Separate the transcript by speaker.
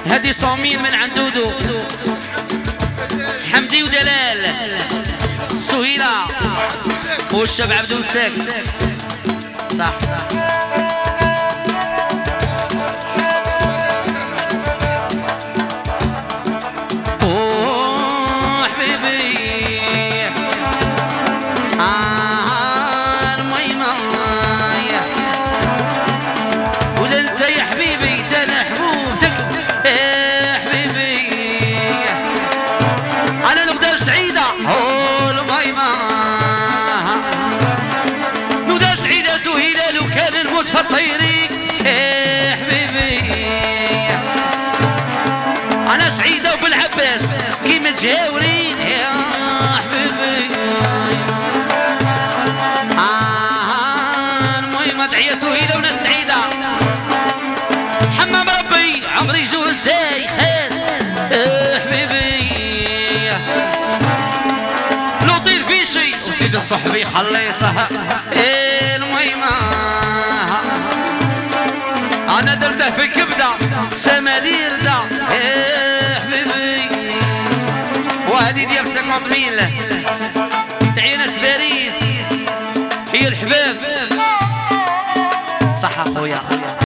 Speaker 1: هدي صوميل من عندودو، حمدي ودلال، سهيلة والشاب عبد الساك. صح فطيري يا حبيبي، أنا سعيدة وبالعباس كي متجاورين يا حبيبي. المهم ادعي سهيلة وناس سعيدة، حمام ربي عمري جوزاي خير يا حبيبي، لطير فيشي وسيد الصحبي خليصها. المهم أنا درته في الكبدة سمالير دا يا حبيبي، وهذه ديال 50,000 تعي ناس باريس، هي الحباب. صح خويا.